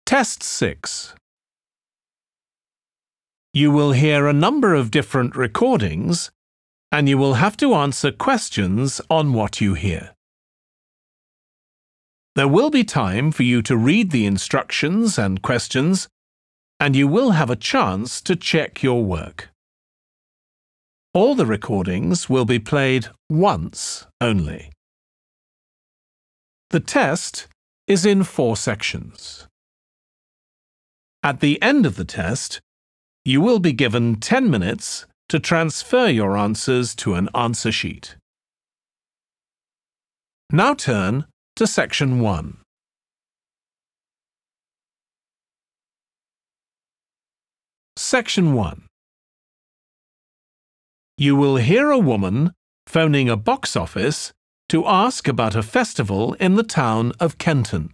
Test 6. You will hear a number of different recordings, and you will have to answer questions on what you hear. There will be time for you to read the instructions and questions, and you will have a chance to check your work. All the recordings will be played once only. The test is in 4 sections. At the end of the test, you will be given 10 minutes to transfer your answers to an answer sheet. Now turn to Section 1. Section 1. You will hear a woman phoning a box office to ask about a festival in the town of Kenton.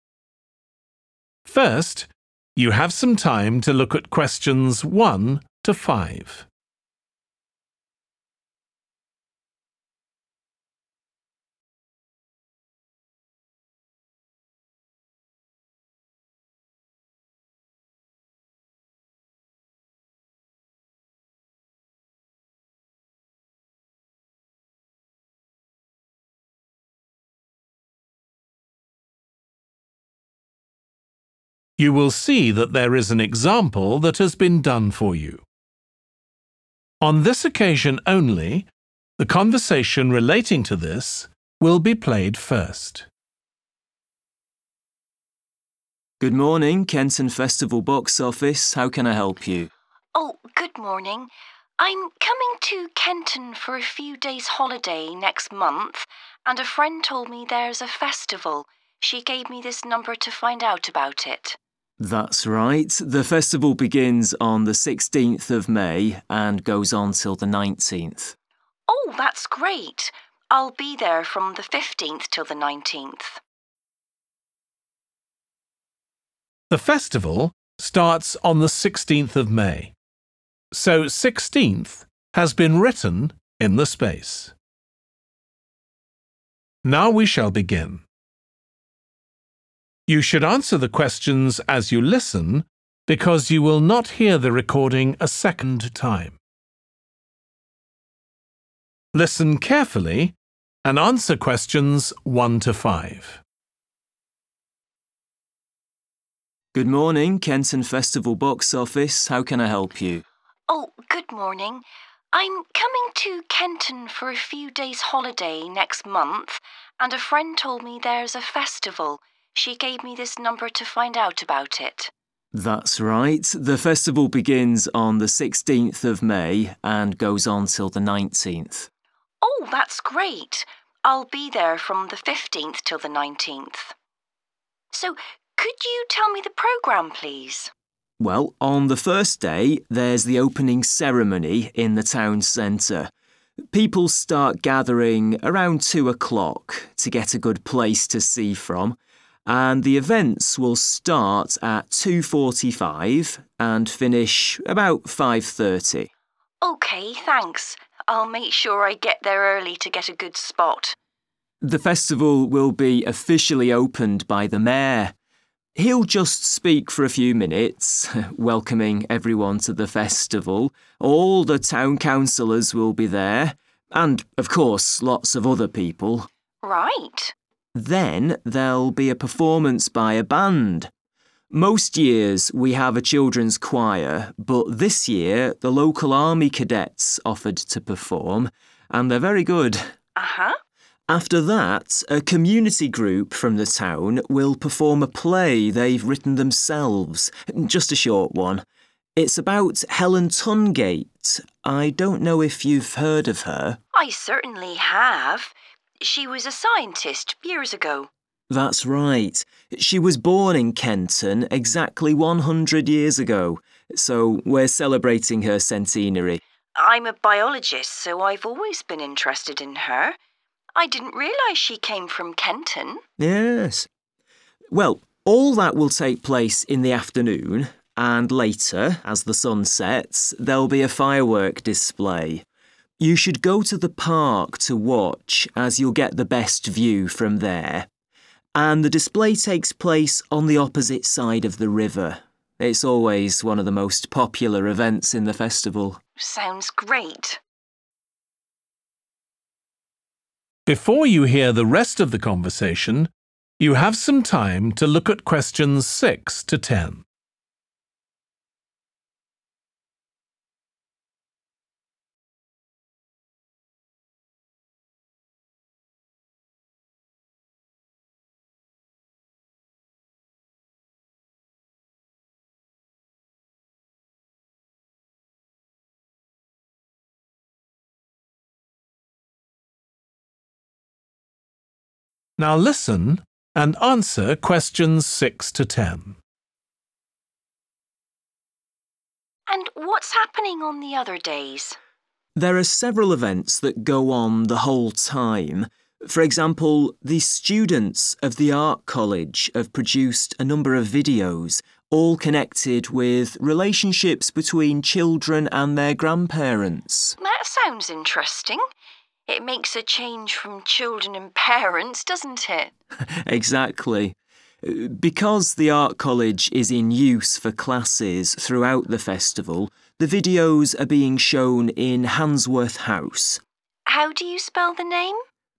First, you have some time to look at questions 1 to 5. You will see that there is an example that has been done for you. On this occasion only, the conversation relating to this will be played first. Good morning, Kenton Festival Box Office. How can I help you? Oh, good morning. I'm coming to Kenton for a few days holiday next month, and a friend told me there's a festival. She gave me this number to find out about it. That's right. The festival begins on the 16th of May and goes on till the 19th. Oh, that's great. I'll be there from the 15th till the 19th. The festival starts on the 16th of May, so 16th has been written in the space. Now we shall begin. You should answer the questions as you listen because you will not hear the recording a second time. Listen carefully and answer questions 1 to 5. Good morning, Kenton Festival Box Office. How can I help you? Oh, good morning. I'm coming to Kenton for a few days holiday next month, and a friend told me there's a festival. She gave me this number to find out about it. That's right. The festival begins on the 16th of May and goes on till the 19th. Oh, that's great. I'll be there from the 15th till the 19th. So, could you tell me the programme, please? Well, on the first day, there's the opening ceremony in the town centre. People start gathering around 2 o'clock to get a good place to see from, and the events will start at 2:45 and finish about 5:30. OK, thanks. I'll make sure I get there early to get a good spot. The festival will be officially opened by the mayor. He'll just speak for a few minutes, welcoming everyone to the festival. All the town councillors will be there, and, of course, lots of other people. Right. Then there'll be a performance by a band. Most years we have a children's choir, but this year the local army cadets offered to perform, and they're very good. Uh-huh. After that, a community group from the town will perform a play they've written themselves, just a short one. It's about Helen Tungate. I don't know if you've heard of her. I certainly have. She was a scientist years ago. That's right. She was born in Kenton exactly 100 years ago, so we're celebrating her centenary. I'm a biologist, so I've always been interested in her. I didn't realise she came from Kenton. Yes. Well, all that will take place in the afternoon, and later, as the sun sets, there'll be a firework display. You should go to the park to watch, as you'll get the best view from there. And the display takes place on the opposite side of the river. It's always one of the most popular events in the festival. Sounds great. Before you hear the rest of the conversation, you have some time to look at questions 6 to 10. Now listen and answer questions 6 to 10. And what's happening on the other days? There are several events that go on the whole time. For example, the students of the Art College have produced a number of videos, all connected with relationships between children and their grandparents. That sounds interesting. It makes a change from children and parents, doesn't it? Exactly. Because the Art College is in use for classes throughout the festival, the videos are being shown in Handsworth House. How do you spell the name?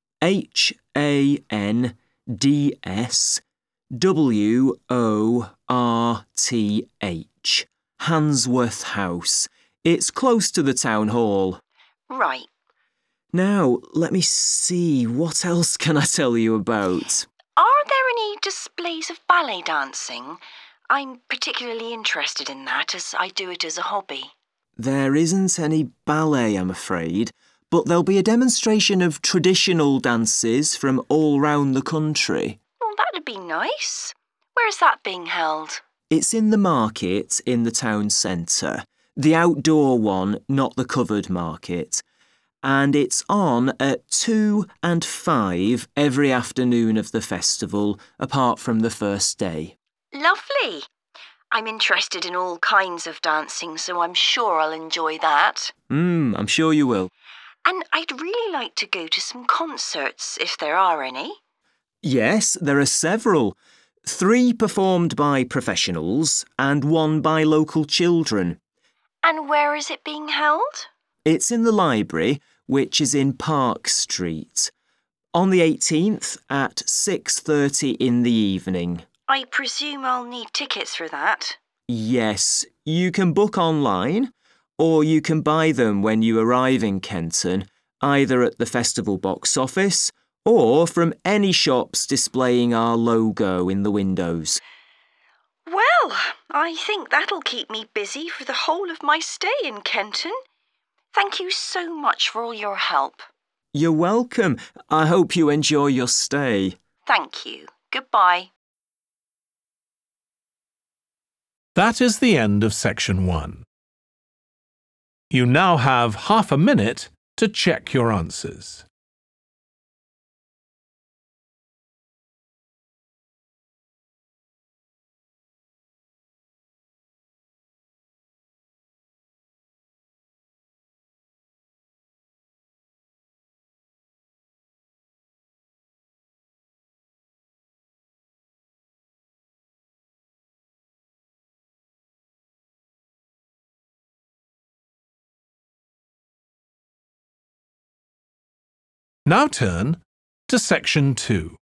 Handsworth. Handsworth House. It's close to the town hall. Right. Now, let me see, what else can I tell you about? Are there any displays of ballet dancing? I'm particularly interested in that as I do it as a hobby. There isn't any ballet, I'm afraid, but there'll be a demonstration of traditional dances from all round the country. Well, that'd be nice. Where's that being held? It's in the market in the town centre. The outdoor one, not the covered market. And it's on at 2 and 5 every afternoon of the festival, apart from the first day. Lovely. I'm interested in all kinds of dancing, so I'm sure I'll enjoy that. I'm sure you will. And I'd really like to go to some concerts, if there are any. Yes, there are several. 3 performed by professionals and 1 by local children. And where is it being held? It's in the library, which is in Park Street. On the 18th at 6:30 in the evening. I presume I'll need tickets for that. Yes, you can book online, or you can buy them when you arrive in Kenton, either at the festival box office or from any shops displaying our logo in the windows. Well, I think that'll keep me busy for the whole of my stay in Kenton. Thank you so much for all your help. You're welcome. I hope you enjoy your stay. Thank you. Goodbye. That is the end of section 1. You now have half a minute to check your answers. Now turn to section 2.